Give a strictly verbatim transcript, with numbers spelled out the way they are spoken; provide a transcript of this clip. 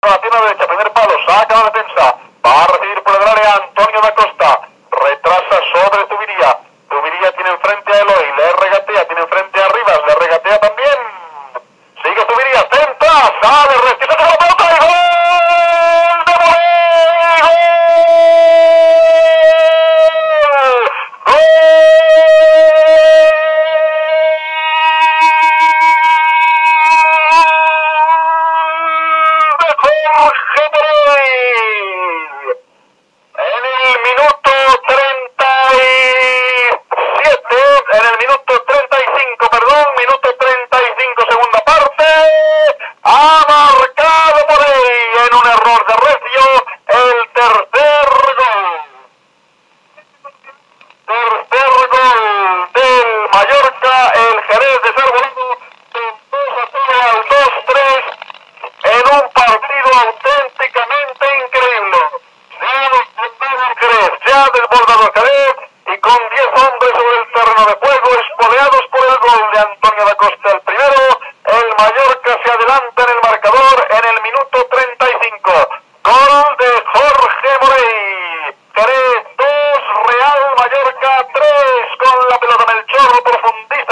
a la pierna derecha, primer palo, saca la defensa, va a recibir por el área Antonio da Costa, retrasa sobre Zubiría, Zubiría tiene enfrente a Eloy, le regatea, tiene enfrente a Rivas, le regatea también, sigue Zubiría, centra, sale, retira la pelota y gol de Molé, gol, gol de Jorge Molé.